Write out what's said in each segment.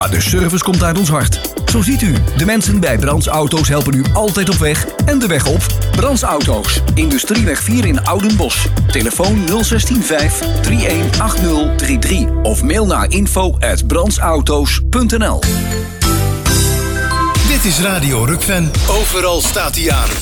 De service komt uit ons hart. Zo ziet u, de mensen bij Brands Auto's helpen u altijd op weg en de weg op. Brands Auto's, Industrieweg 4 in Oudenbosch. Telefoon 016 318033 of mail naar info@brandsauto's.nl. Dit is Radio Rukven. Overal staat hij aan.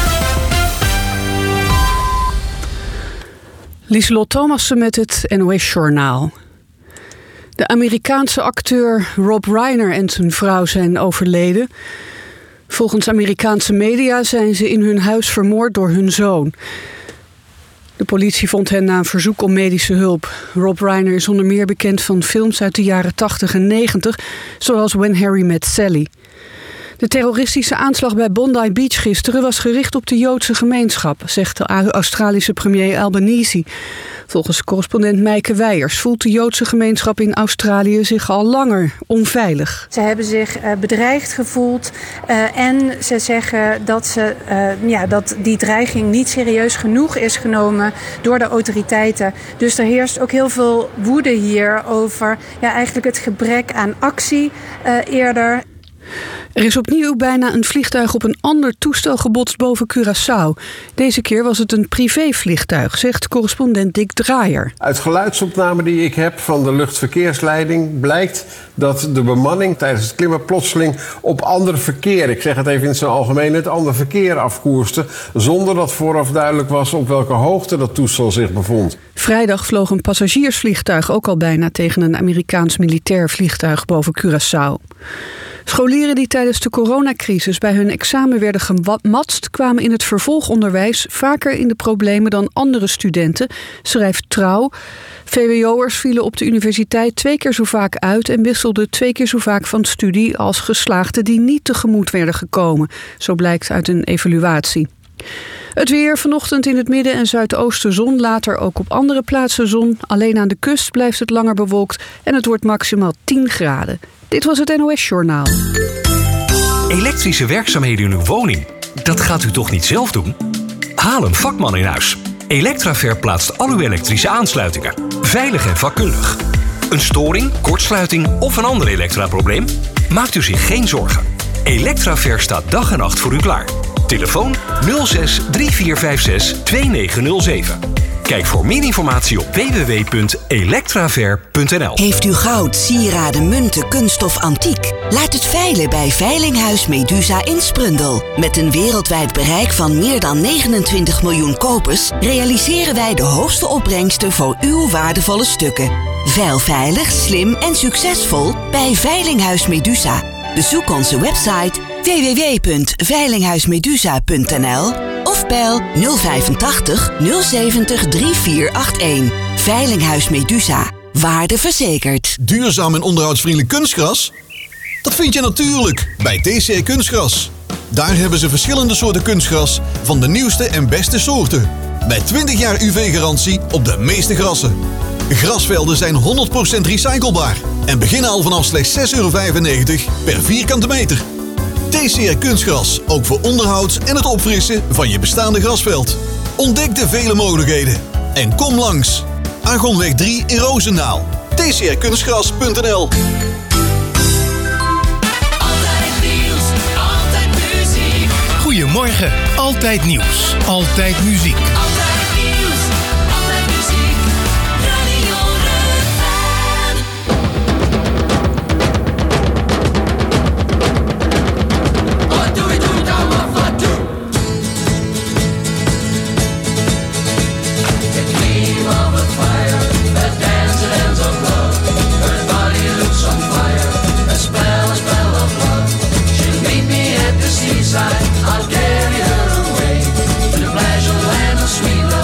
Lieselot Thomassen met het NOS-journaal. De Amerikaanse acteur Rob Reiner en zijn vrouw zijn overleden. Volgens Amerikaanse media zijn ze in hun huis vermoord door hun zoon. De politie vond hen na een verzoek om medische hulp. Rob Reiner is onder meer bekend van films uit de jaren 80 en 90... zoals When Harry Met Sally. De terroristische aanslag bij Bondi Beach gisteren was gericht op de Joodse gemeenschap, zegt de Australische premier Albanese. Volgens correspondent Meike Weijers voelt de Joodse gemeenschap in Australië zich al langer onveilig. Ze hebben zich bedreigd gevoeld en ze zeggen dat die dreiging niet serieus genoeg is genomen door de autoriteiten. Dus er heerst ook heel veel woede hier over eigenlijk het gebrek aan actie eerder. Er is opnieuw bijna een vliegtuig op een ander toestel gebotst boven Curaçao. Deze keer was het een privévliegtuig, zegt correspondent Dick Draaier. Uit geluidsopnamen die ik heb van de luchtverkeersleiding blijkt dat de bemanning tijdens het klimmen plotseling op ander verkeer, ik zeg het even in zijn algemeen, het ander verkeer afkoerste, zonder dat vooraf duidelijk was op welke hoogte dat toestel zich bevond. Vrijdag vloog een passagiersvliegtuig ook al bijna tegen een Amerikaans militair vliegtuig boven Curaçao. Scholieren die tijdens de coronacrisis bij hun examen werden gematst, kwamen in het vervolgonderwijs vaker in de problemen dan andere studenten, schrijft Trouw. VWO'ers vielen op de universiteit 2 keer zo vaak uit en wisselden 2 keer zo vaak van studie als geslaagden die niet tegemoet werden gekomen. Zo blijkt uit een evaluatie. Het weer, vanochtend in het midden en zuidoosten zon, later ook op andere plaatsen zon. Alleen aan de kust blijft het langer bewolkt en het wordt maximaal 10 graden. Dit was het NOS-journaal. Elektrische werkzaamheden in uw woning, dat gaat u toch niet zelf doen? Haal een vakman in huis. Electraver plaatst al uw elektrische aansluitingen. Veilig en vakkundig. Een storing, kortsluiting of een ander elektraprobleem? Maakt u zich geen zorgen. Electraver staat dag en nacht voor u klaar. Telefoon 06 3456 2907. Kijk voor meer informatie op www.electraver.nl. Heeft u goud, sieraden, munten, kunststof, antiek? Laat het veilen bij Veilinghuis Medusa in Sprundel. Met een wereldwijd bereik van meer dan 29 miljoen kopers realiseren wij de hoogste opbrengsten voor uw waardevolle stukken. Veil veilig, slim en succesvol bij Veilinghuis Medusa. Bezoek onze website www.veilinghuismedusa.nl of bel 085 070 3481. Veilinghuis Medusa. Waarde verzekerd. Duurzaam en onderhoudsvriendelijk kunstgras? Dat vind je natuurlijk bij TCR Kunstgras. Daar hebben ze verschillende soorten kunstgras van de nieuwste en beste soorten. Met 20 jaar UV-garantie op de meeste grassen. Grasvelden zijn 100% recyclebaar en beginnen al vanaf slechts €6,95 per vierkante meter. TCR Kunstgras, ook voor onderhoud en het opfrissen van je bestaande grasveld. Ontdek de vele mogelijkheden en kom langs. Argonweg 3 in Roosendaal. tcrkunstgras.nl. Altijd nieuws, altijd muziek. Goedemorgen, altijd nieuws, altijd muziek. Altijd nieuws, altijd muziek. Radio Rukven. What do we do now? What do? The gleam of a fire, a dance that ends of love. Her body looks on fire, a spell of love. She'll meet me at the seaside, I'll carry her away to the pleasure land of sweet love.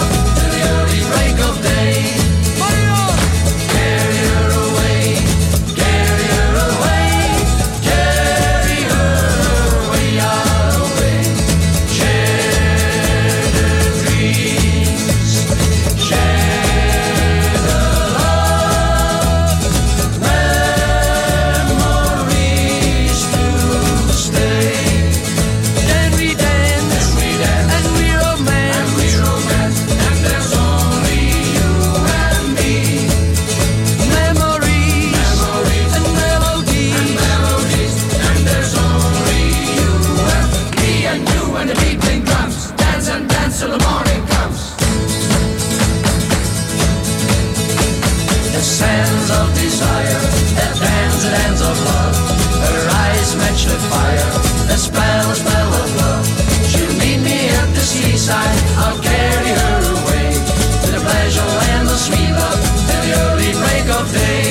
hands of love. Her eyes match the fire, a spell of love. She'll meet me at the seaside, I'll carry her away to the pleasure land of sweet love, at the early break of day.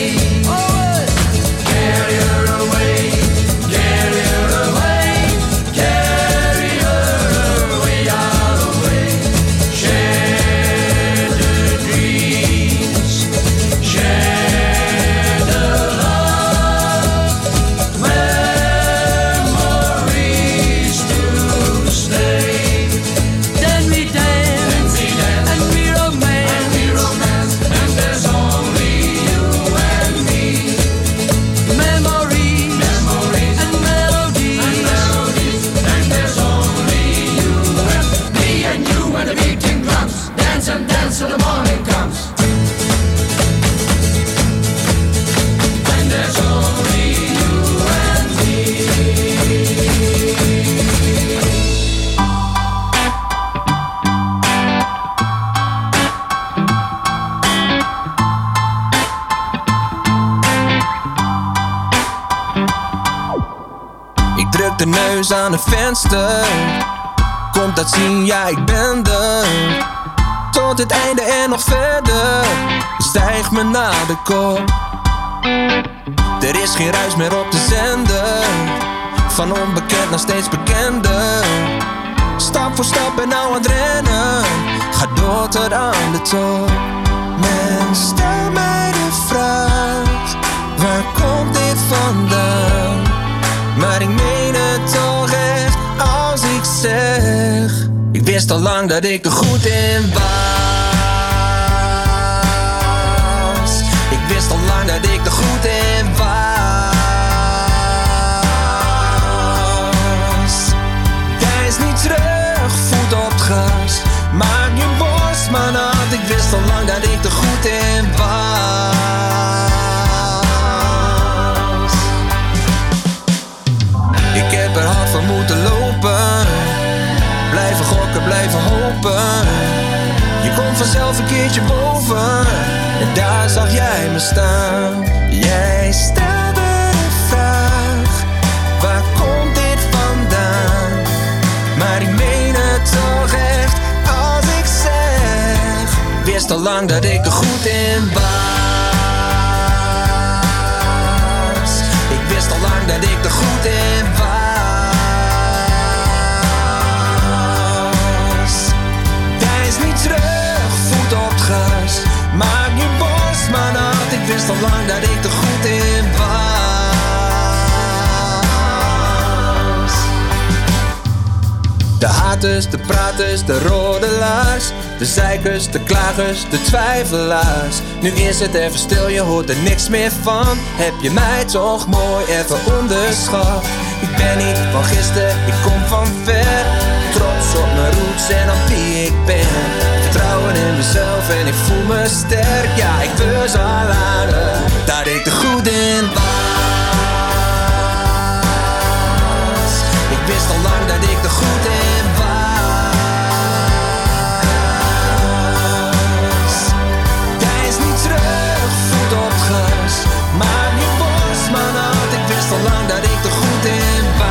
Carry her away, carry her away, carry her away, out away. Share the dreams, share the love, memories to stay. Then we dance, and we romance, and there's only you and me. Memories and melodies, and there's only you and me and you and the beating drums. Dance and dance till the morning comes. And there's only you and me. Ik druk de neus aan het venster. Komt dat zien, ja ik ben er. Tot het einde en nog verder. Stijg me naar de kop. Er is geen ruis meer op de zender. Van onbekend naar steeds bekender. Stap voor stap ben nou aan het rennen. Ga door tot aan de top. Men, stel mij de vraag: waar komt dit vandaan? Maar ik meen het toch echt als ik zeg: ik wist al lang dat ik er goed in was. Ik wist al lang dat ik er goed in was. Deins niet terug, voet op het gas. Maak je borst maar nat. Ik wist al lang dat ik er goed in was. Ik heb er hard van moeten lopen. Blijven gokken, blijven hopen. Je komt vanzelf een keertje boven. En daar zag jij me staan. Jij stelde de vraag: waar komt dit vandaan? Maar ik meen het toch echt als ik zeg: wist al lang dat ik er goed in was. Ik wist al lang dat ik er goed in was. Deins niet terug, voet op het gas. Maak je borst maar nat. Ik wist al lang dat ik er goed in was. De haters, de praters, de rodelaars. De zeikers, de klagers, de twijfelaars. Nu is het even stil, je hoort er niks meer van. Heb je mij toch mooi even onderschat? Ik ben niet van gisteren, ik kom van ver. Trots op mijn roots en op wie ik ben. Vertrouwen in mezelf en ik voel me sterk. Ja, ik beurs al laden dat ik er goed in was. Ik wist al lang dat ik er goed in was. Deins niet terug, voet op het gas. Maak je borst maar nat. Ik wist al lang dat ik er goed in was.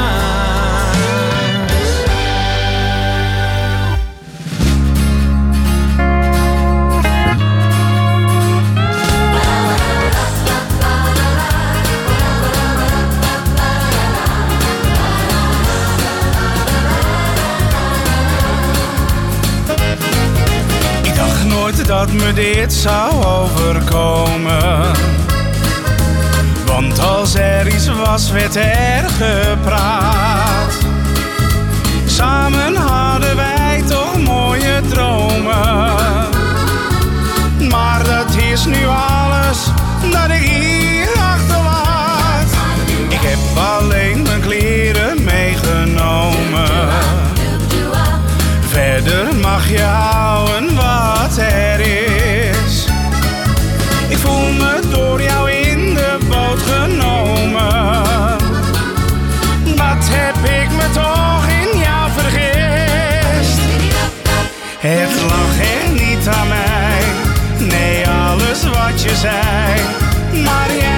Dat me dit zou overkomen. Want als er iets was, werd er gepraat. Samen hadden wij toch mooie dromen. Maar dat is nu alles dat ik hier achterlaat. Ik heb alleen mijn kleren meegenomen. Verder mag je houden wat er is. Ik voel me door jou in de boot genomen. Wat heb ik me toch in jou vergist? Het lag er niet aan mij, nee alles wat je zei. Maar jij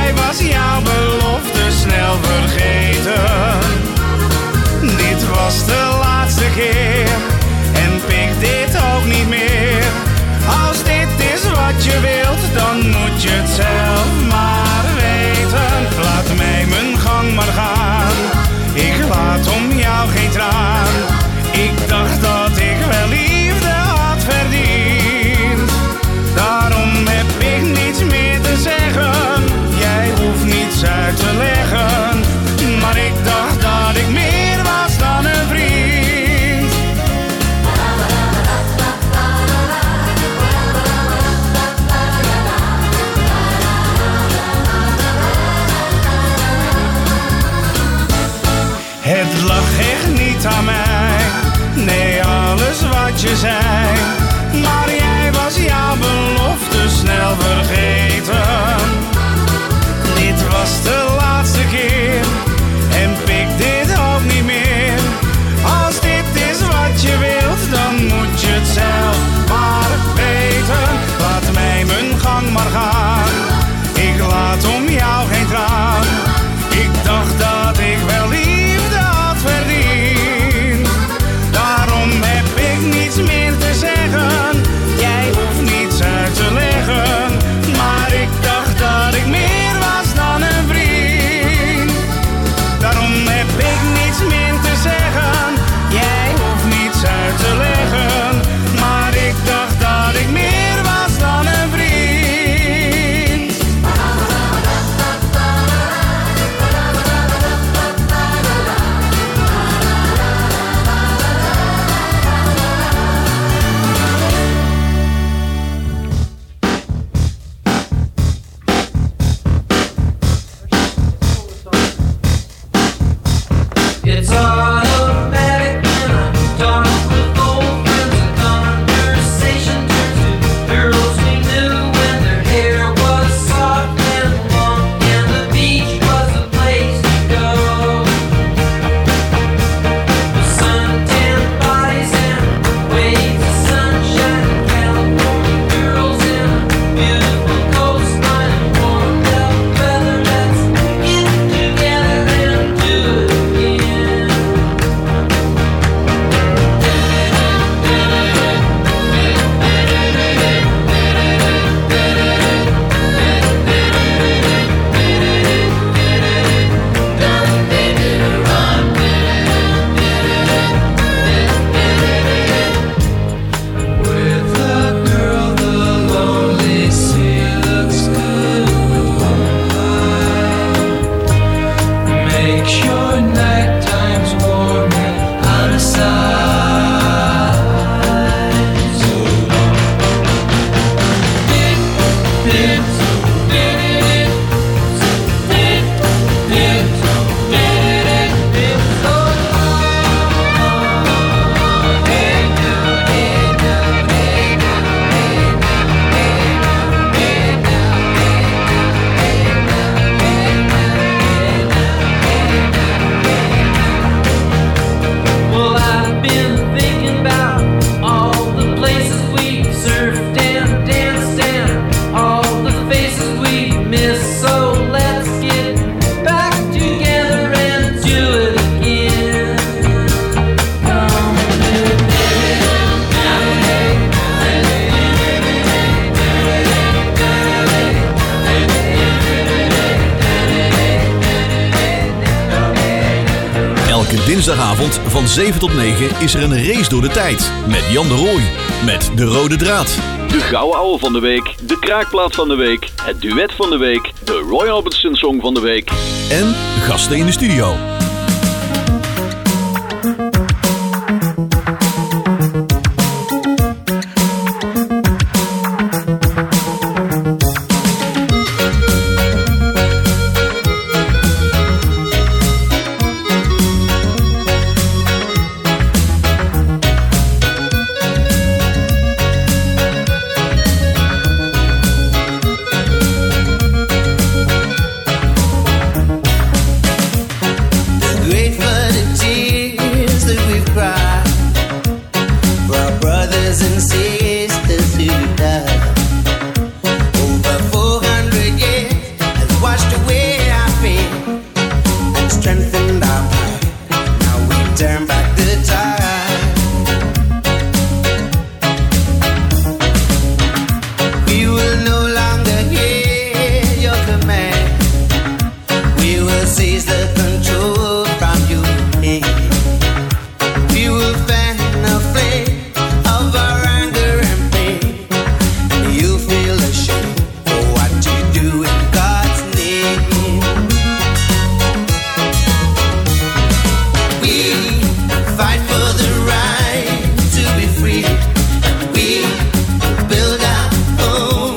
lag echt niet aan mij, nee, alles wat je zei. Maar jij was jouw belofte snel vergeten. Dit was de laatste keer en pik dit ook niet meer. Als dit is wat je wilt, dan moet je het zelf maar weten. Laat mij mijn gang maar gaan, ik laat om jou geen traan. Ik dacht dat ik wel liefde had verdiend. Daarom heb ik niets meer te zeggen, jij hoeft niets uit te leggen. Maar ik dacht dat ik meer was dan een vriend. Daarom heb ik niets meer te zeggen, jij hoeft niets uit te leggen. Maar ik dacht dat ik meer was dan een vriend. It's automatic when I talk with old friends. The conversation turns to girls we knew when their hair was soft and long, and the beach was the place to go. With suntanned bodies and waves of sunshine, California girls in a beautiful coastline, warmed up weather. Let's get together and do it again. With a girl, the lonely sea looks good. Make sure night time's warm and out of sight. So long. Well, I've been thinking about all the places we surfed and danced and all the faces we missed. So let's get back together and do it again. Come Elke dinsdagavond van 7 tot 9 is er een race door de tijd. Met Jan de Rooij. Met de rode draad. De gouden ouwe van de week, de kraakplaat van de week, het duet van de week, de Roy Orbison song van de week. En gasten in de studio.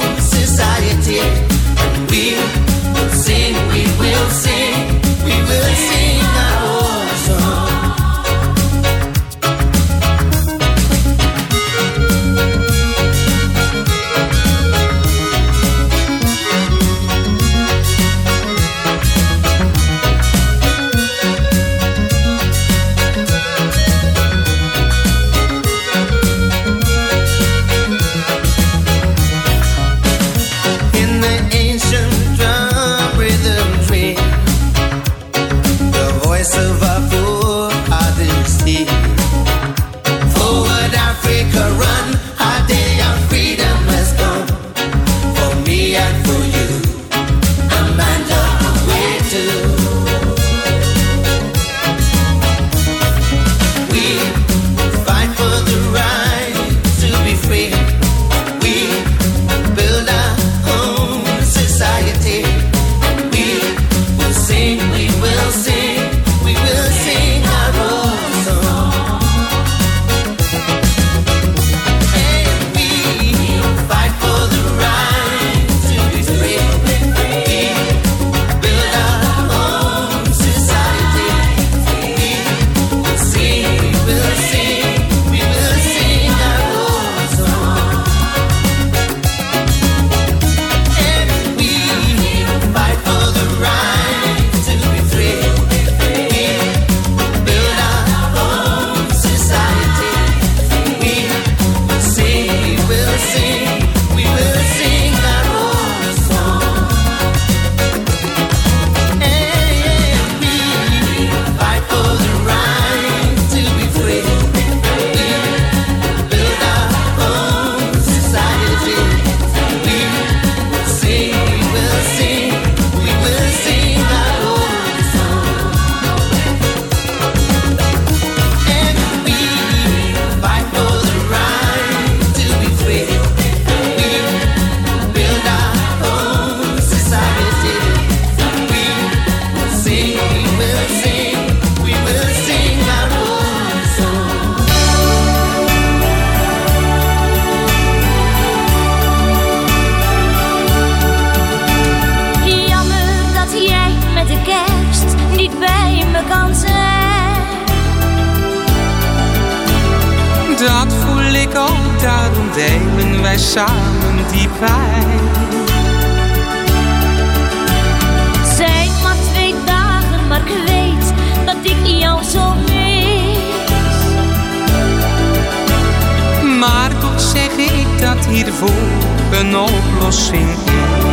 We will sing, we will sing, we will sing, we will sing our own song. Jammer dat jij met de kerst niet bij me kan zijn. Dat voel ik ook, daarom delen wij samen die pijn. Het zijn maar 2 dagen, maar ik weet dat ik jou zo mis. Maar toch zeg ik dat hiervoor een oplossing is.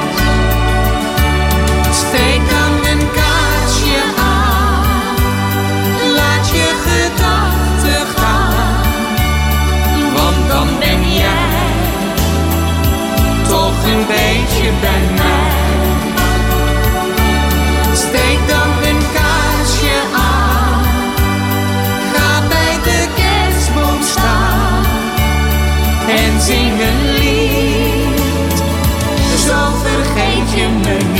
Steek dan een kaarsje aan, laat je gedachten gaan, want dan ben jij toch een beetje bij mij. Steek dan een kaarsje aan, ga bij de kerstboom staan en zing een lied, zo vergeet je me niet.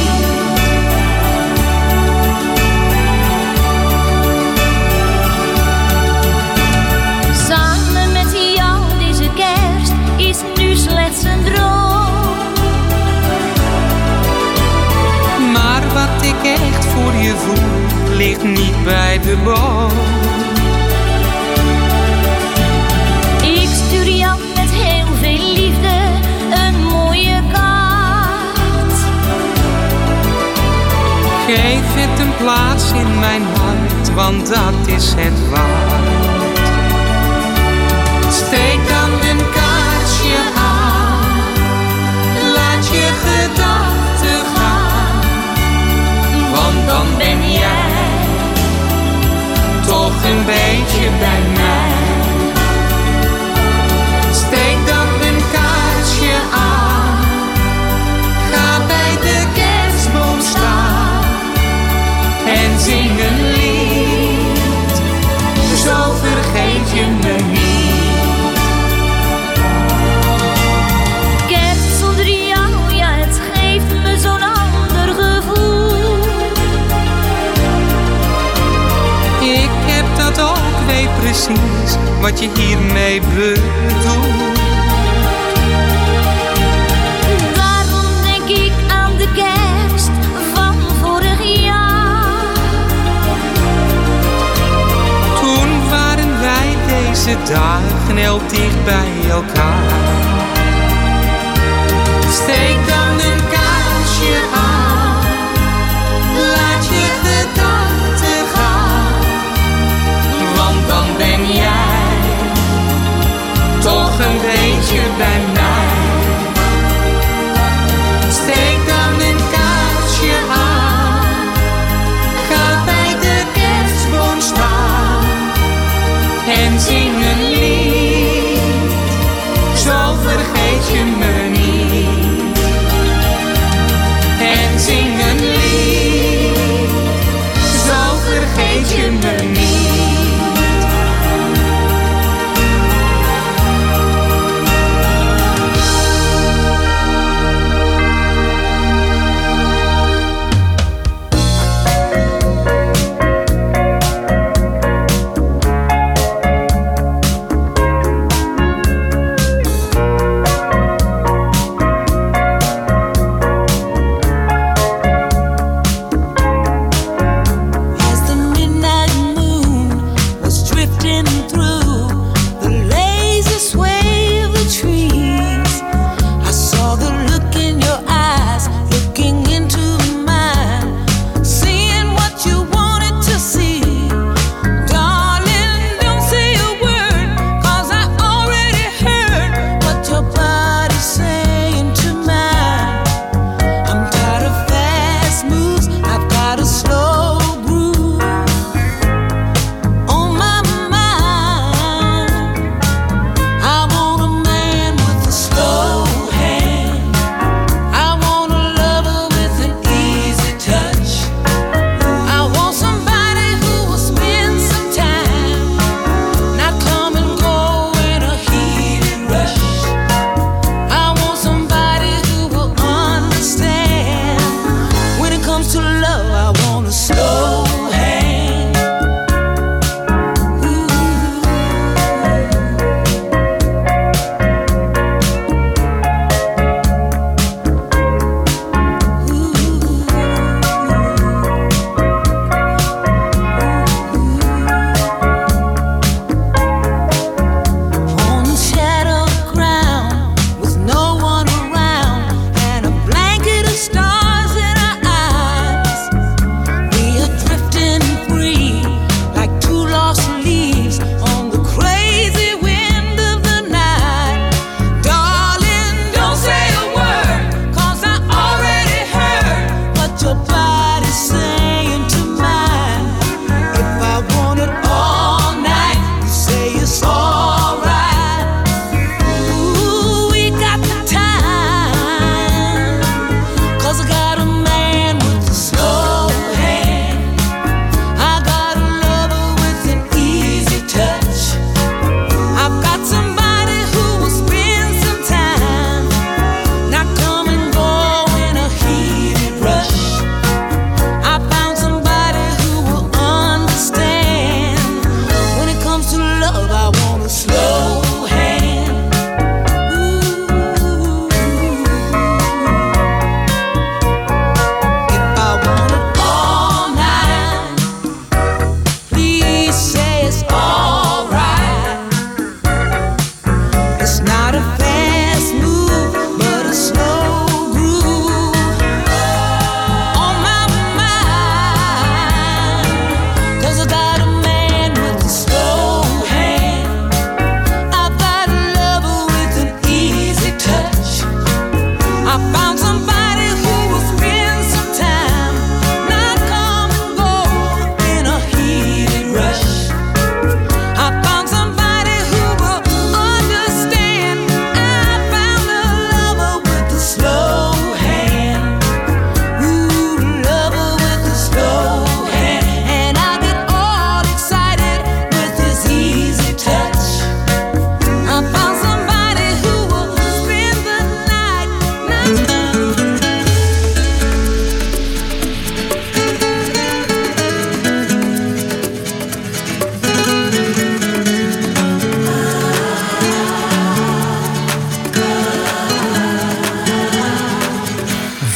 Samen met jou deze kerst is nu slechts een droom. Maar wat ik echt voor je voel, ligt niet bij de boom. Ik stuur jou met heel veel liefde een mooie kaart. Geef het een plaats in mijn hart, want dat is het waard. Steek dan een kaarsje aan, laat je gedachten gaan, want dan ben jij toch een beetje bij mij. Steek dan een kaarsje aan, ga bij de kerstboom staan en zing een lied, zo vergeet je me niet. Kerst zonder jou, ja, het geeft me zo'n ander gevoel. Ik heb dat ook, weet precies wat je hiermee bedoelt. Daarom denk ik aan de kerst van vorig jaar. Toen waren wij deze dagen heel dicht bij elkaar. Steek dan een kaarsje aan, laat je gedachten gaan, want dan ben jij toch een beetje bij mij. Steek dan een kaarsje aan, ga bij de kerstboom staan en zing een lied, zo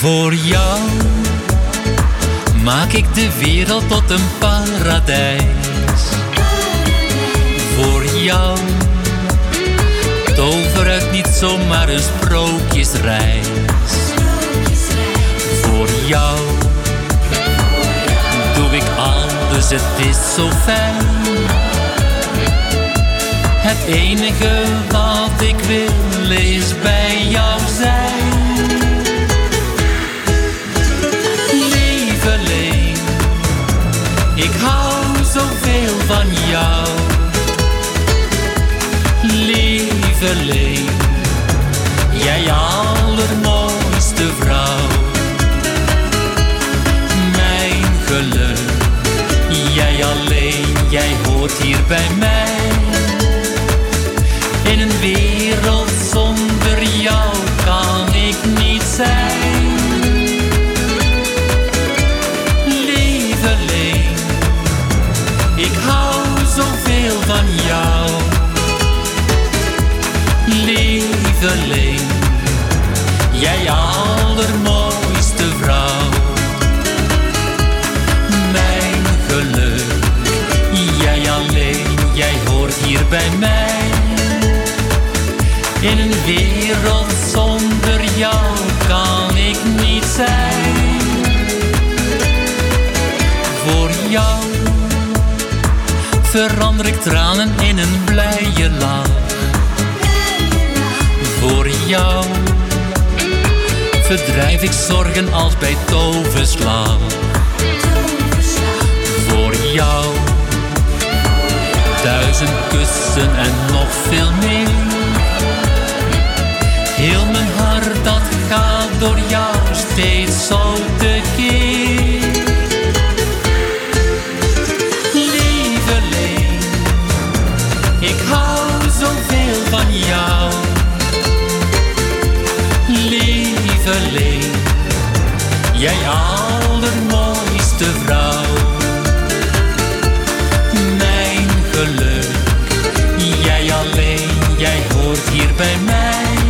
Voor jou maak ik de wereld tot een paradijs. Voor jou tover uit niet zomaar een sprookjesreis. Voor jou doe ik alles, het is zo fijn. Het enige wat ik wil is bij jou zijn. Lieveling, ik hou zoveel van jou. Lieveling, jij allermooiste vrouw. Mijn geluk, jij alleen, jij hoort hier bij mij. In een wereld zonder jou kan ik niet zijn. Lieveling, ik hou zoveel van jou. Lieveling, jij allermooiste vrouw. Mijn geluk, jij alleen, jij hoort hier bij mij. In een wereld zonder jou kan ik niet zijn. Voor jou verander ik tranen in een blije lach. Voor jou verdrijf ik zorgen als bij toverslag. Voor jou 1000 kussen en nog veel meer. Heel mijn hart dat gaat door jou steeds zo tekeer. Lieveling, ik hou zoveel van jou. Lieveling, jij allermooiste vrouw. Mijn geluk, jij alleen, jij hoort hier bij mij.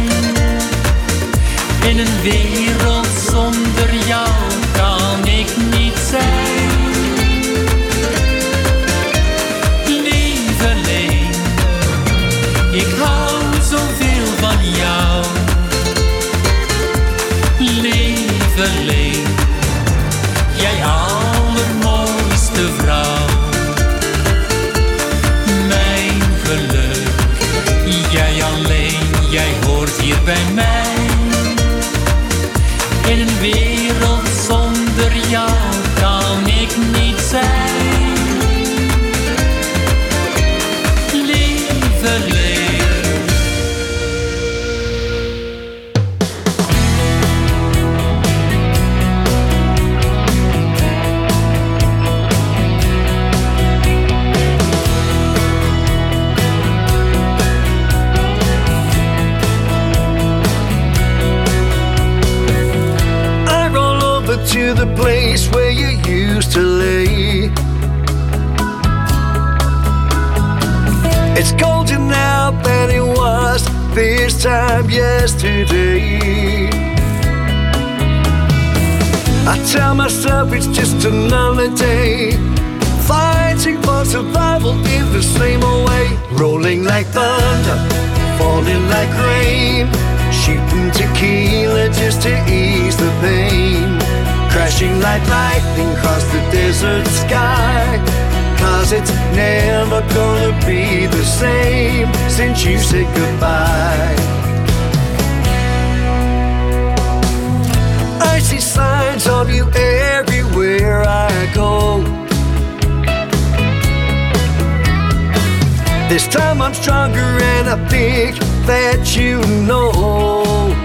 In een wereld zonder jou kan ik niet zijn. Lieveling, ik hou zoveel van jou. Lieveling, jij allermooiste vrouw. Mijn geluk, jij alleen, jij hoort hier bij mij. In een wereld zonder jou kan ik niet zijn. Lieveling. To the place where you used to lay. It's colder now than it was this time yesterday. I tell myself it's just another day, fighting for survival in the same old way. Rolling like thunder, falling like rain, shooting tequila just to ease the pain. Crashing like lightning across the desert sky, 'cause it's never gonna be the same since you said goodbye. I see signs of you everywhere I go. This time I'm stronger and I think that you know.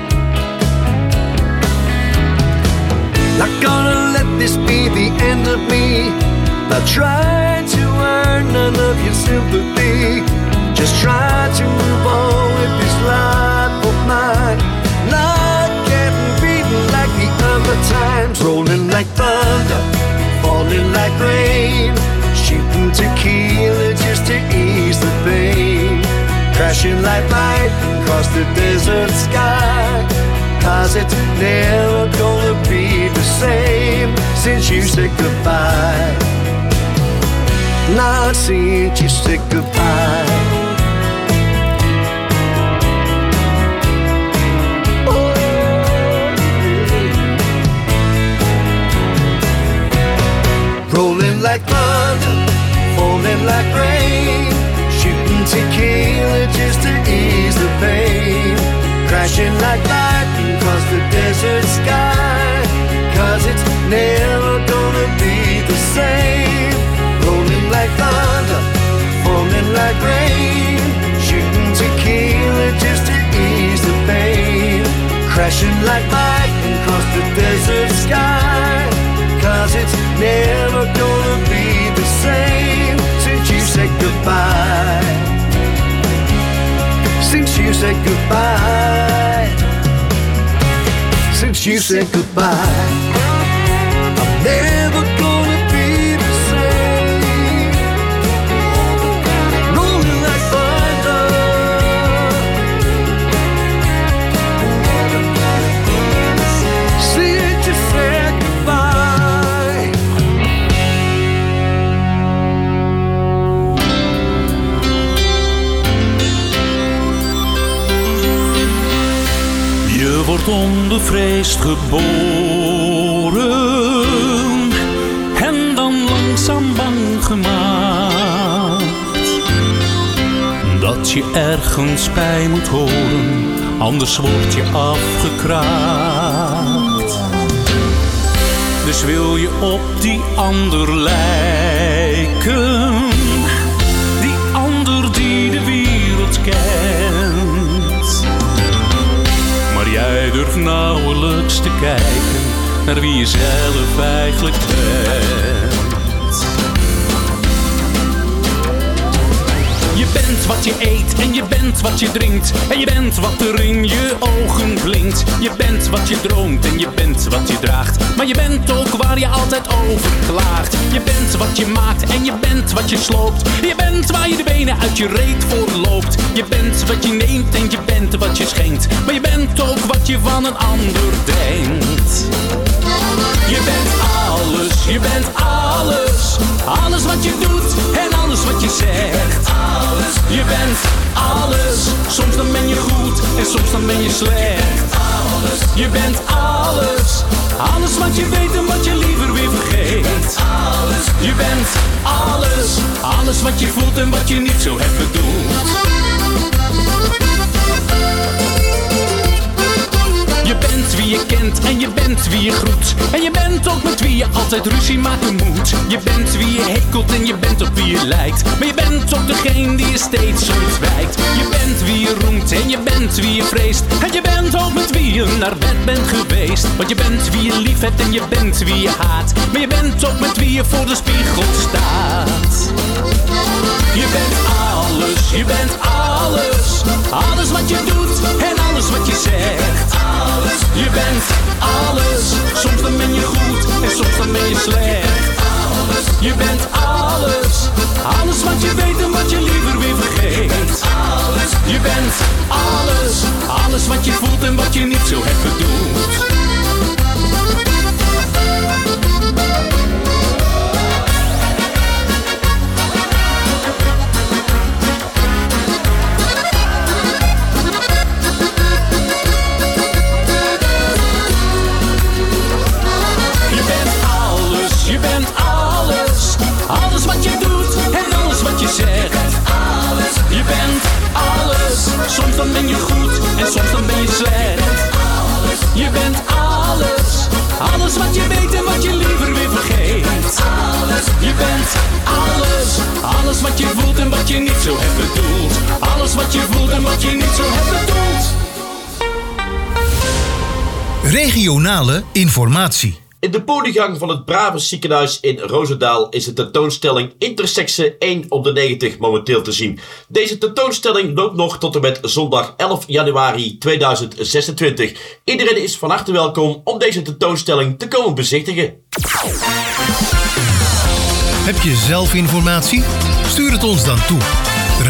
Not gonna let this be the end of me. Not try to earn none of your sympathy. Just try to move on with this life of mine. Not getting beaten like the other times. Rolling like thunder, falling like rain, shooting tequila just to ease the pain. Crashing like lightning across the desert sky, 'cause it's never gonna be the same since you said goodbye. Not since you said goodbye. Rolling like thunder, falling like rain, shooting tequila just to ease the pain, crashing like lightning across the desert sky, 'cause it's never gonna be the same. Rolling like thunder, falling like rain, shooting tequila just to ease the pain, crashing like lightning across the desert sky, 'cause it's never gonna be the same since you said goodbye. Since you said goodbye. Since you said goodbye. I'm never gonna be the same. Rolling like thunder. Since you said goodbye. Je wordt onbevreesd geboren en dan langzaam bang gemaakt dat je ergens bij moet horen, anders word je afgekraakt. Dus wil je op die ander lijken, die ander die de wereld kent, maar jij durft nauwelijks te kijken naar wie je zelf eigenlijk bent. Je bent wat je eet en je bent wat je drinkt, en je bent wat er in je ogen blinkt. Je bent wat je droomt en je bent wat je draagt, maar je bent ook waar je altijd over klaagt. Je bent wat je maakt en je bent wat je sloopt. Je bent waar je de benen uit je reet voor loopt. Je bent wat je neemt en je bent wat je schenkt, maar je bent ook wat je van een ander denkt. Je bent alles, je bent alles. Alles wat je doet en alles wat je zegt. Je bent alles. Soms dan ben je goed en soms dan ben je slecht. Je bent alles. Alles wat je weet en wat je liever weer vergeet. Je bent alles. Alles wat je voelt en wat je niet zo hebt bedoeld. Je bent wie je kent en je bent wie je groet. En je bent ook met wie je altijd ruzie maken moet. Je bent wie je hekelt en je bent op wie je lijkt. Maar je bent ook degene die je steeds ontwijkt. Je bent wie je roemt en je bent wie je vreest. En je bent ook met wie je naar bed bent geweest. Want je bent wie je lief hebt en je bent wie je haat. Maar je bent ook met wie je voor de spiegel staat. Je bent alles, je bent alles. Alles wat je doet en alles wat je zegt. Je bent alles. Soms dan ben je goed en soms dan ben je slecht. Je bent alles. Alles wat je weet en wat je liever weer vergeet. Je bent alles. Alles wat je voelt en wat je niet zo hebt bedoeld. Je bent alles, alles wat je doet en alles wat je zegt. Je bent alles, soms dan ben je goed en soms dan ben je slecht. Je bent alles, alles wat je weet en wat je liever weer vergeet. Je bent alles, alles wat je voelt en wat je niet zo hebt bedoeld. Alles wat je voelt en wat je niet zo hebt bedoeld. Regionale informatie. In de podiumgang van het Bravus Ziekenhuis in Roosendaal is de tentoonstelling Intersexe 1 op de 90 momenteel te zien. Deze tentoonstelling loopt nog tot en met zondag 11 januari 2026. Iedereen is van harte welkom om deze tentoonstelling te komen bezichtigen. Heb je zelf informatie? Stuur het ons dan toe.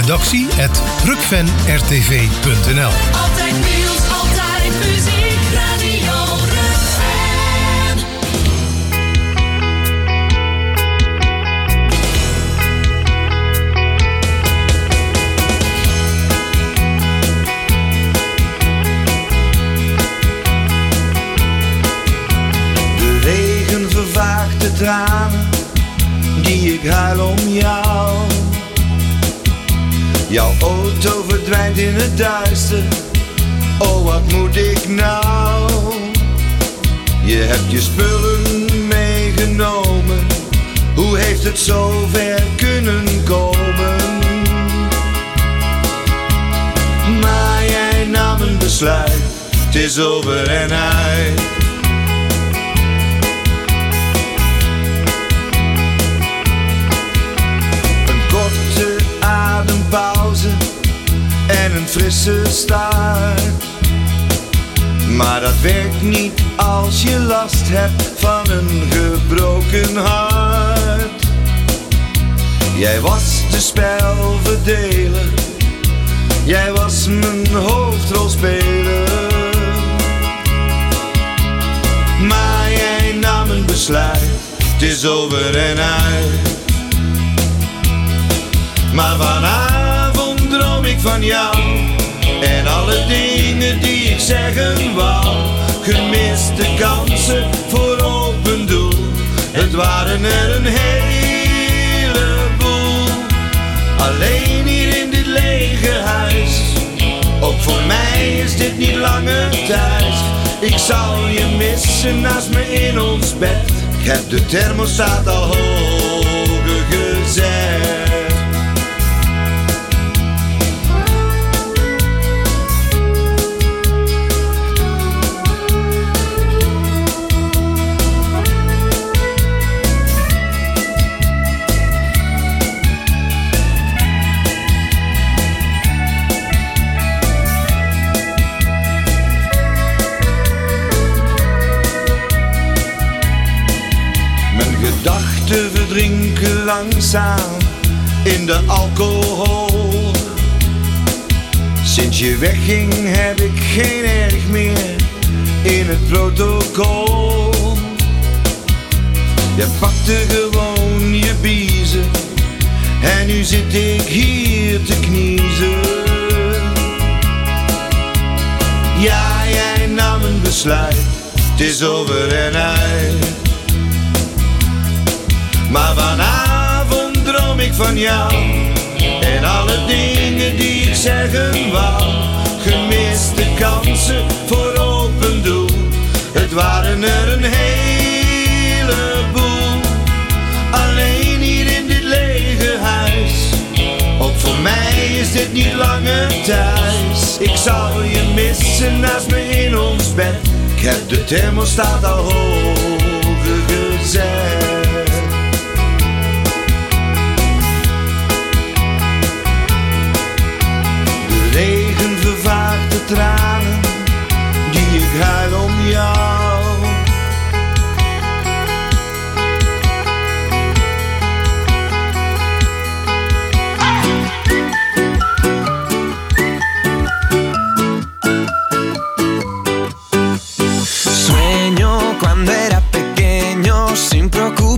Redactie@rukfenrtv.nl. Altijd nieuws, altijd muziek. die ik huil om jou. Jouw auto verdwijnt in het duister. Oh, wat moet ik nou? Je hebt je spullen meegenomen. Hoe heeft het zo ver kunnen komen? Maar jij nam een besluit. Het is over en uit. Een korte adempauze en een frisse start. Maar dat werkt niet als je last hebt van een gebroken hart. Jij was de spelverdeler, jij was mijn hoofdrolspeler. Maar jij nam een besluit, het is over en uit. Maar vanavond droom ik van jou en alle dingen die ik zeggen wou. Gemiste kansen voor open doel, het waren er een heleboel. Alleen hier in dit lege huis, ook voor mij is dit niet langer thuis. Ik zal je missen naast me in ons bed. Ik heb de thermostaat al hoger gezet. Gedachten verdrinken langzaam in de alcohol. Sinds je wegging heb ik geen erg meer in het protocol. Je pakte gewoon je biezen en nu zit ik hier te kniezen. Ja, jij nam een besluit, het is over en uit. Maar vanavond droom ik van jou en alle dingen die ik zeggen wou. Gemiste kansen voor open doel, het waren er een heleboel. Alleen hier in dit lege huis, ook voor mij is dit niet langer thuis. Ik zal je missen naast me in ons bed. Ik heb de thermostaat al hoger gezet. Regen vervaagt de tranen die ik huil om jou. Sueño cuando era pequeño sin preocupaciones.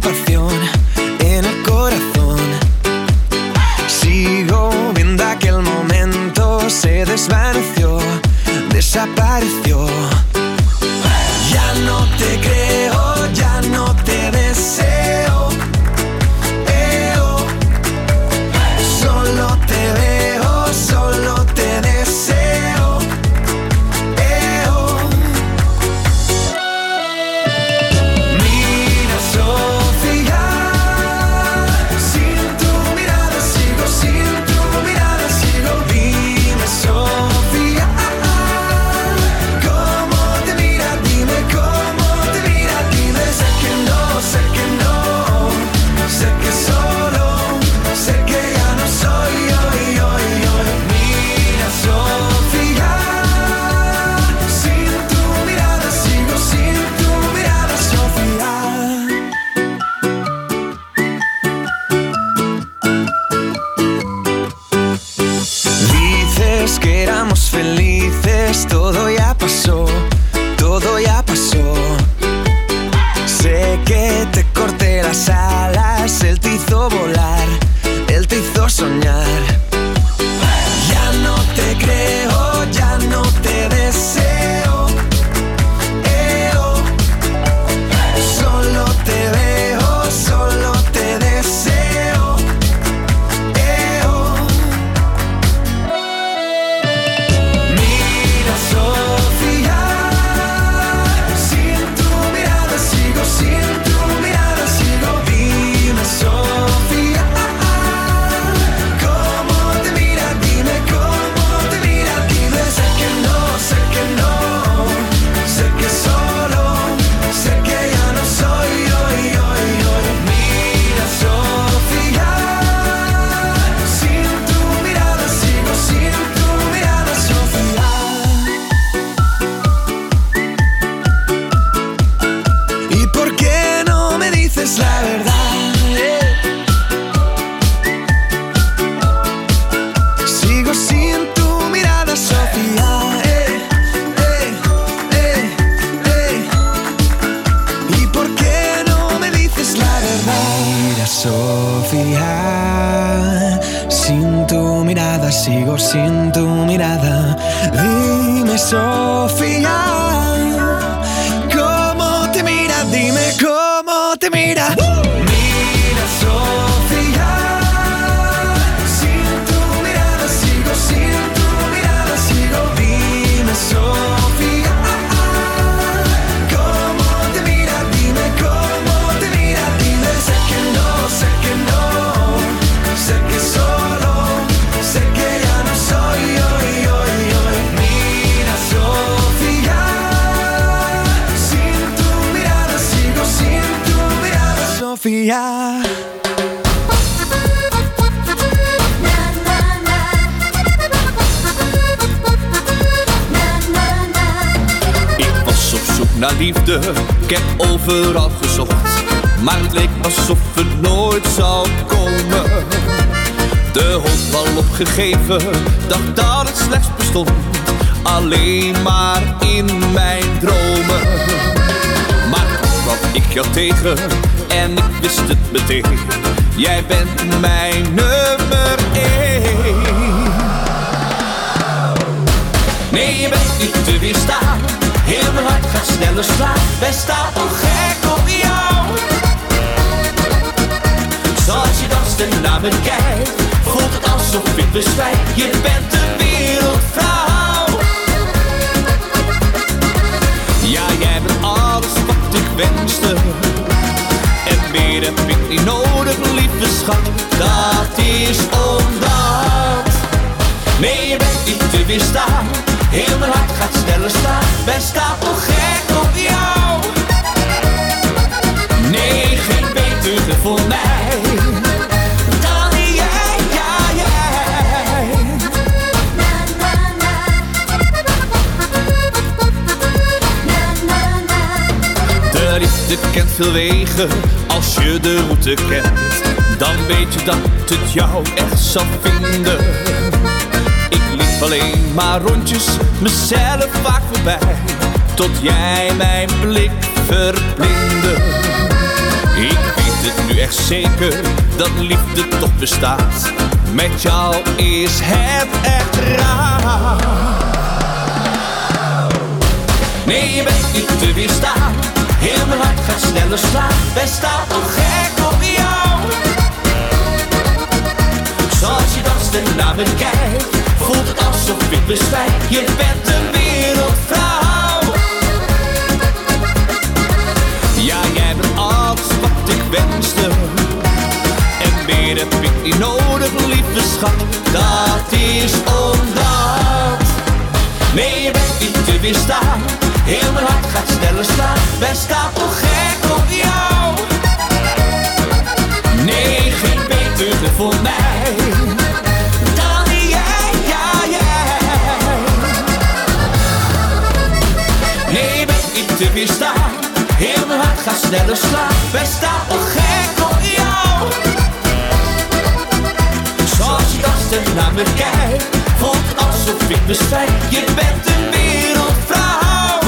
Sofía, sin tu mirada sigo sin tu mirada. Dime, Sofía, ¿cómo te mira? Dime cómo te mira. Mira, Sofía, sin tu mirada sigo, sin tu mirada sigo. Dime, Sofía, ¿cómo te mira? Dime cómo te mira. Dime, sé que no, sé que no, sé que solo, sé que ya no soy hoy. Mira, Sofía, sin tu mirada sigo, sin tu mirada, Sofía. Ik was op zoek naar liefde, ik heb overal gezocht, maar het leek alsof het nooit zou komen. De hoop al opgegeven, dacht dat het slechts bestond, alleen maar in mijn dromen. Maar toen kwam ik jou tegen en ik wist het meteen, jij bent mijn nummer 1. Nee, je bent niet te weerstaan, heel mijn hart gaat sneller slaan, wij staan al gek op jou. Zoals je danst en naar me kijkt, voelt het alsof ik bezwijk, je bent een wereldvrouw. Ja, jij bent alles wat ik wenste, en meer heb ik niet nodig, lieve schat, dat is omdat. Nee, je bent niet te weerstaan, heel mijn hart gaat sneller slaan, wij staan al gek op jou. Nee, geen betere voor mij dan jij, jij. De liefde kent veel wegen, als je de route kent, dan weet je dat het jou echt zal vinden. Ik liep alleen maar rondjes, mezelf vaak voorbij, tot jij mijn blik verblindde. Ik weet het nu echt zeker, dat liefde toch bestaat, met jou is het echt raar. Nee, je bent niet te weerstaan, heel mijn hart gaat sneller slaan, wij staan al gek op jou. Zoals je danst en naar me kijkt, voelt het alsof ik bezwijk, je bent een wereldvrouw. Ja, jij bent alles wat ik wenste, en meer heb ik niet nodig, lieve schat, dat is omdat. Nee, je bent niet te weerstaan, heel mijn hart gaat sneller slaan, wij staan toch gek op jou. Nee, geen betere voor mij dan jij, jij. Nee, je bent niet te weerstaan, heel mijn hart gaat sneller slaan, wij staan toch gek op jou. Zoals je danst en naar me kijkt, voelt het alsof ik bezwijk, je bent een wereldvrouw.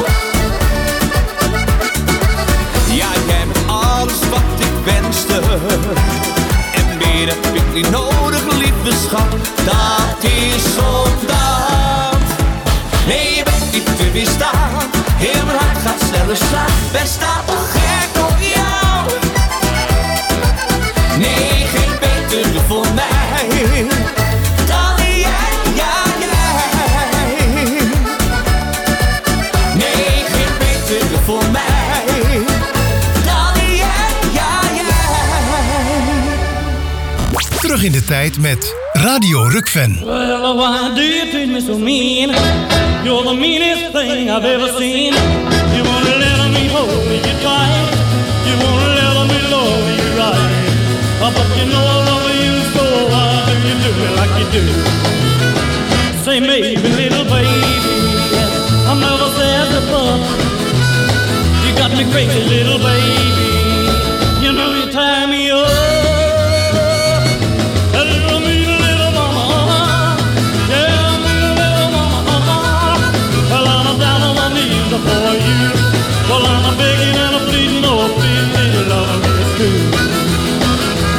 Ja, jij bent alles wat ik wenste, en meer heb ik niet nodig, lieve schat, dat is omdat. Nee, je bent niet te weerstaan, heel mijn hart gaat sneller slaan, wij staan toch gek op jou. Nee, geen betere voor mij dan jij, jij. Nee, geen betere voor mij dan jij, jij. Terug in de tijd met Radio Rukven. Well, why do you treat me so mean? You're the meanest thing I've ever seen. You wanna let me hold me tight. You wanna let me love you right. But you know I love you so. Why do you do me like you do? Say maybe, little baby, I'm never sad but you got me crazy, little baby. You know you tie me up. For you, well I'm a begging and a pleading, oh please, please love me too.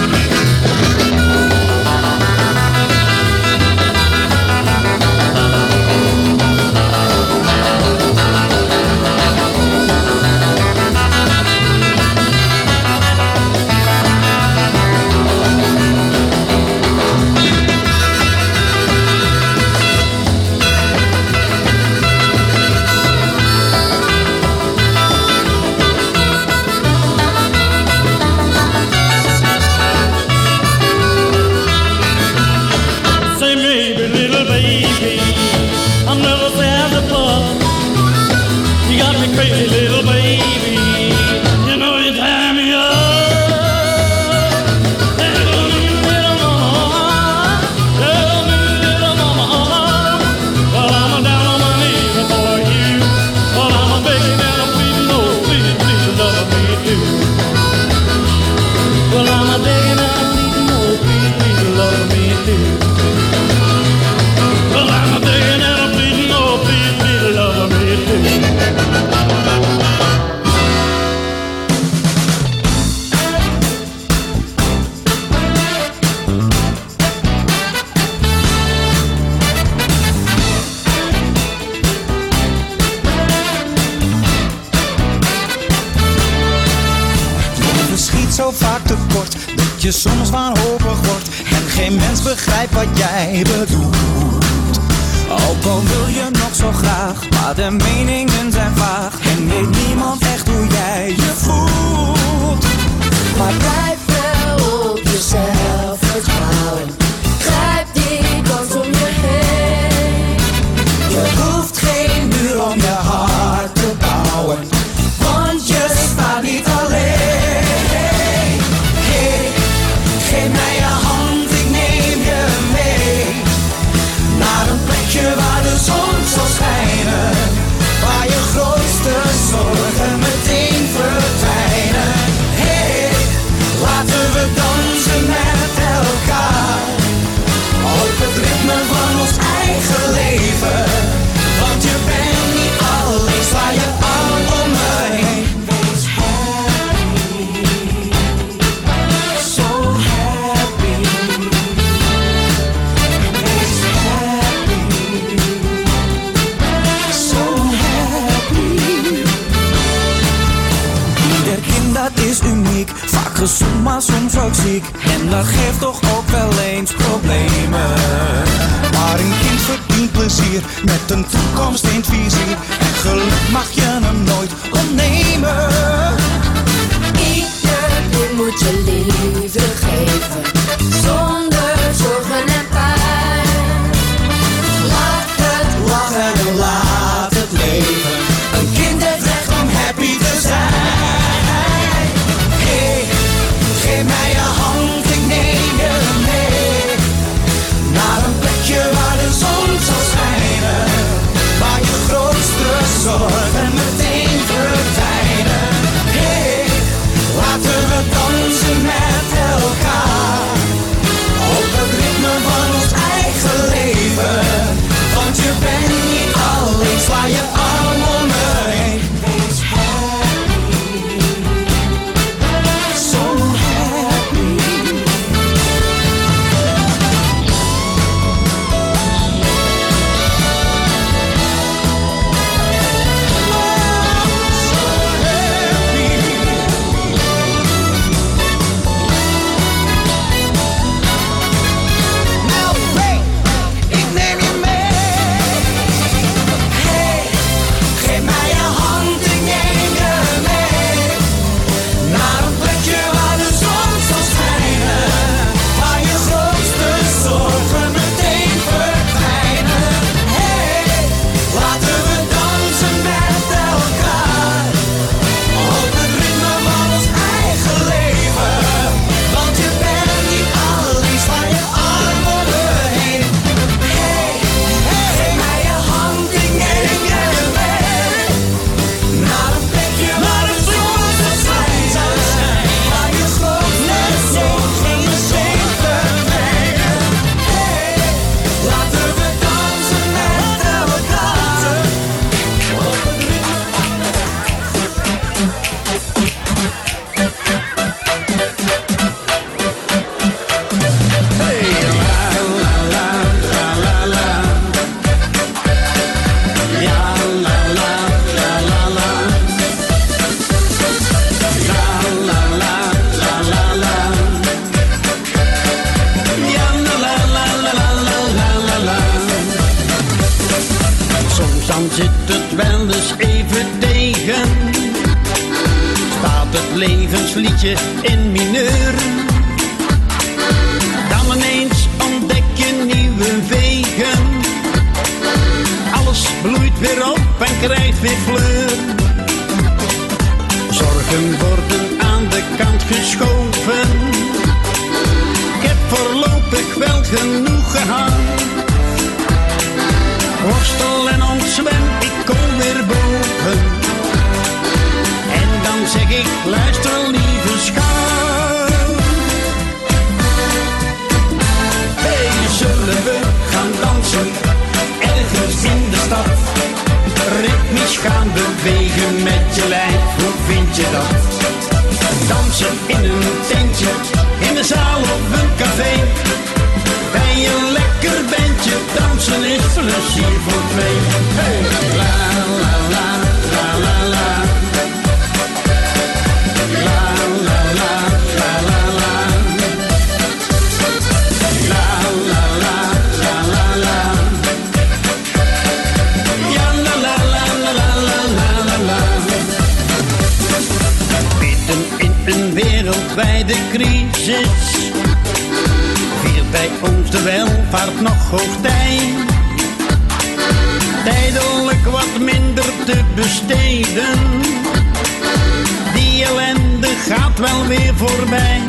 dat je soms wanhopig wordt en geen mens begrijpt wat jij bedoelt. Ook al wil je nog zo graag, maar de meningen zijn vaag en weet niemand echt hoe jij je voelt. Maar blijf wel op jezelf vertrouwen. Grijp die kans om je heen. Je hoeft geen muur om je hart te bouwen, want je staat niet alleen. Hey, geef mij je hand, ik neem je mee naar een plekje waar de zon zal schijnen, waar je grootste zorgen meteen verdwijnen. Hey, laten we dansen met elkaar op het ritme van ons eigen leven, want je bent niet alleen, sla je arm om me heen. Wees happy, so happy. Wees happy, so happy. Ieder kind dat is uniek, vaak gezond maar soms ook ziek, en dat geeft toch ook wel eens problemen. Maar een kind verdient plezier met een toekomst in het vizier, en geluk mag je hem nooit ontnemen. Ieder kind moet je liefde geven, zonder zorgen en pijn. Laat het lachen en laat het leven, een kind heeft recht om happy te zijn. Hey, geef mij je hand, ik neem je mee naar een plekje waar de zon zal schijnen, waar je grootste zorgen meteen verdwijnen. Hey, laten we dansen met elkaar op het ritme van ons eigen leven, want je bent niet alleen, sla je arm om me heen. Wees happy, so happy. Nou, hey, ik neem je mee. Hey, geef mij je hand, ik neem je mee naar een plekje waar de zon zal schijnen, waar je grootste zorgen meteen verdwijnen. Hey, laten we dansen met elkaar op het ritme van ons eigen leven, want je bent niet alleen, sla je arm om me heen. Hey, geef mij je hand, ik neem je mee naar een plekje waar de zon zal schijnen, waar je grootste zorgen meteen verdwijnen. Hey, laten we dansen met elkaar op het ritme van ons Soms dan zit het wel eens even tegen, staat het levensliedje in mineur. Dan ineens ontdek je nieuwe wegen, alles bloeit weer op en krijgt weer kleur. Zorgen worden aan de kant geschoven, ik heb voorlopig wel genoeg gehad. Worstel en ontzwem, ik kom weer boven, en dan zeg ik, luister lieve schat. Hey, zullen we gaan dansen, ergens in de stad? Ritmisch gaan bewegen met je lijf, hoe vind je dat? Dansen in een tentje, in de zaal of een café, bij een lekker bandje, dansen is plezier voor twee. Hey, la la la la la la. La la la la la la. is, viert bij ons de welvaart nog hoogtij. Tijdelijk wat minder te besteden, die ellende gaat wel weer voorbij.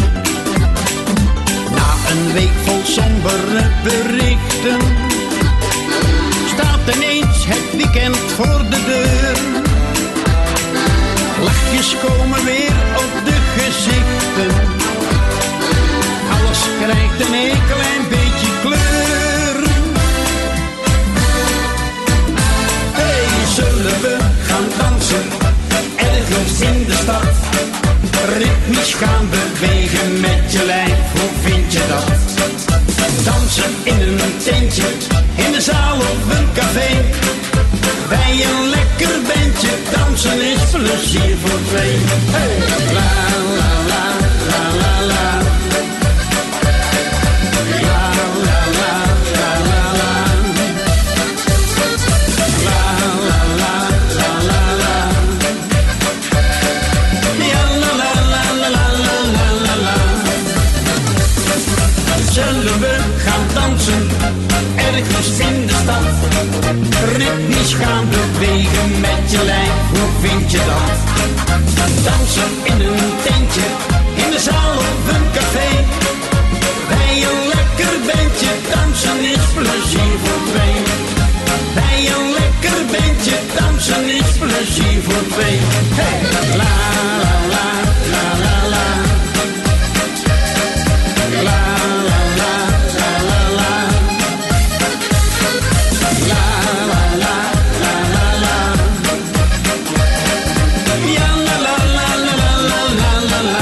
Na een week vol sombere berichten, staat ineens het weekend voor de deur. Lachjes komen weer op de gezichten, alles krijgt een heel klein beetje kleur. Hey, zullen we gaan dansen, ergens in de stad? Ritmisch gaan bewegen met je lijf, hoe vind je dat? Dansen in een tentje, in de zaal of een café. Bij een lekker bandje, dansen is plezier voor twee. Hey, la la la la la la. La la la la la la. La la la la la la. Ja la la la la la la la la. Zullen we gaan dansen, ergens in de stad? Ritmisch gaan bewegen met je lijf, hoe vind je dat? Dansen in een tentje, in de zaal of een café. Bij een lekker bandje, dansen is plezier voor twee. Bij een lekker bandje, dansen is plezier voor twee. Hey, la la la la la la. La la la la la la. La la la la la la. Ja la la la la la la la la.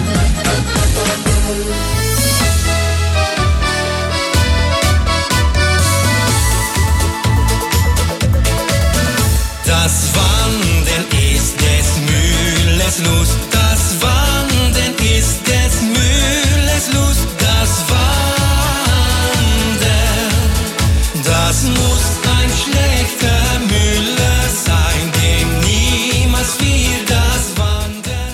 Das Wandern ist des Müllers Lust. Das Wandern ist des Müllers Lust. Das Wandern, das muss ein schlechter Müller sein, dem niemals viel das Wandern.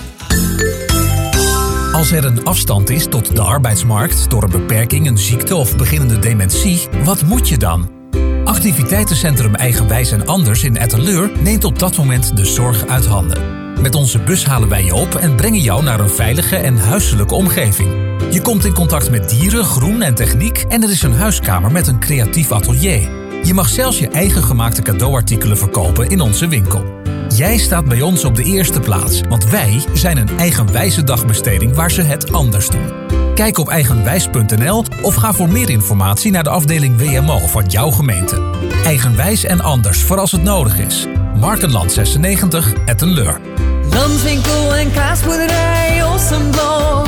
Als er een afstand is tot de arbeidsmarkt door een beperking, een ziekte of beginnende dementie, wat moet je dan? Activiteitencentrum Eigenwijs en Anders in Etteleur neemt op dat moment de zorg uit handen. Met onze bus halen wij je op en brengen jou naar een veilige en huiselijke omgeving. Je komt in contact met dieren, groen en techniek en er is een huiskamer met een creatief atelier. Je mag zelfs je eigen gemaakte cadeauartikelen verkopen in onze winkel. Jij staat bij ons op de eerste plaats, want wij zijn een eigenwijze dagbesteding waar ze het anders doen. Kijk op eigenwijs.nl of ga voor meer informatie naar de afdeling WMO van jouw gemeente. Eigenwijs en Anders voor als het nodig is. Markenland 96, Etteleur. Landwinkel en kaasboerderij Ossenblok.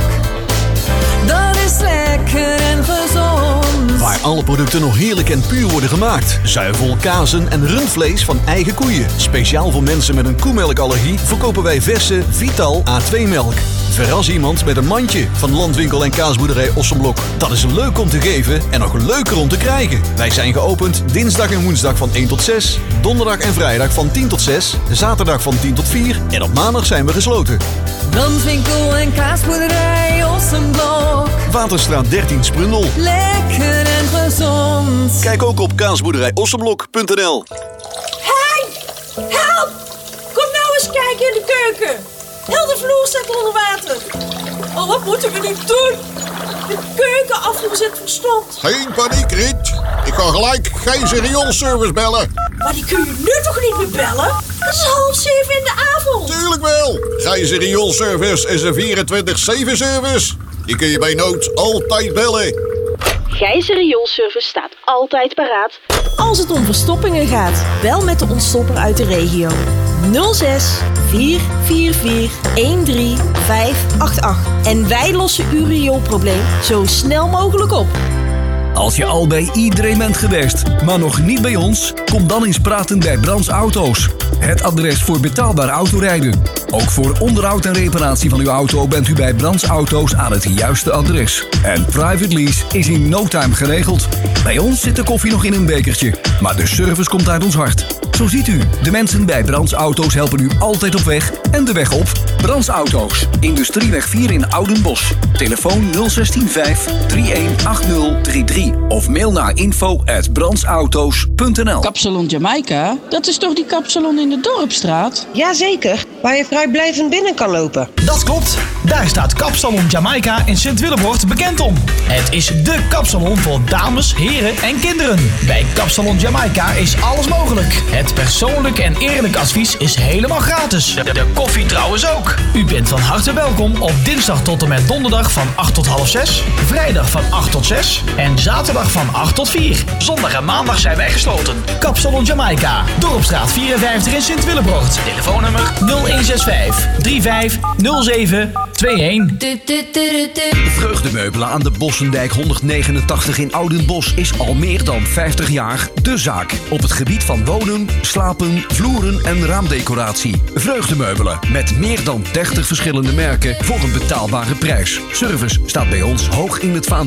Dat is lekker en gezond. Waar alle producten nog heerlijk en puur worden gemaakt. Zuivel, kazen en rundvlees van eigen koeien. Speciaal voor mensen met een koemelkallergie verkopen wij verse Vital A2-melk. Verras iemand met een mandje van Landwinkel en kaasboerderij Ossenblok. Dat is leuk om te geven en nog leuker om te krijgen. Wij zijn geopend dinsdag en woensdag van 1 tot 6, donderdag en vrijdag van 10 tot 6, zaterdag van 10 tot 4 en op maandag zijn we gesloten. Landwinkel en kaasboerderij Ossenblok. Waterstraat 13 Sprundel. Lekker en gezond. Kijk ook op kaasboerderijossenblok.nl. Hey, help! Kom nou eens kijken in de keuken. Heel de vloer staat onder water. Oh, wat moeten we nu doen? De keukenafvoer zit verstomd. Geen paniek, Riet. Ik ga gelijk Gijzer Rioolservice bellen. Maar die kun je nu toch niet meer bellen? Het is 6:30 in de avond. Tuurlijk wel. Gijzer Rioolservice is een 24/7 service. Die kun je bij nood altijd bellen. Gijzer Rioolservice staat altijd paraat als het om verstoppingen gaat. Bel met de ontstopper uit de regio. 06 444 13588. En wij lossen uw rioolprobleem zo snel mogelijk op. Als je al bij iedereen bent geweest, maar nog niet bij ons, kom dan eens praten bij Brands Auto's. Het adres voor betaalbaar autorijden. Ook voor onderhoud en reparatie van uw auto bent u bij Brands Auto's aan het juiste adres. En private lease is in no time geregeld. Bij ons zit de koffie nog in een bekertje, maar de service komt uit ons hart. Zo ziet u, de mensen bij Brands Auto's helpen u altijd op weg en de weg op. Brands Auto's, Industrieweg 4 in Oudenbosch. Telefoon 016 318033 of mail naar info@brandsauto's.nl. Kapsalon Jamaica, dat is toch die kapsalon in de Dorpstraat? Jazeker, waar je vrijblijvend binnen kan lopen. Dat klopt, daar staat Kapsalon Jamaica in Sint-Willebroort bekend om. Het is dé kapsalon voor dames, heren en kinderen. Bij Kapsalon Jamaica is alles mogelijk. Het persoonlijk en eerlijk advies is helemaal gratis. De koffie trouwens ook. U bent van harte welkom op dinsdag tot en met donderdag van 8 tot half 6, vrijdag van 8 tot 6 en zaterdag van 8 tot 4. Zondag en maandag zijn wij gesloten. Kapsalon Jamaica, Dorpstraat 54 in Sint-Willebroort. Telefoonnummer 0165 3507 21. Vreugdemeubelen aan de Bossendijk 189 in Oudenbosch is al meer dan 50 jaar de zaak. Op het gebied van wonen, slapen, vloeren en raamdecoratie. Vreugdemeubelen met meer dan 30 verschillende merken voor een betaalbare prijs. Service staat bij ons hoog in het vaandel.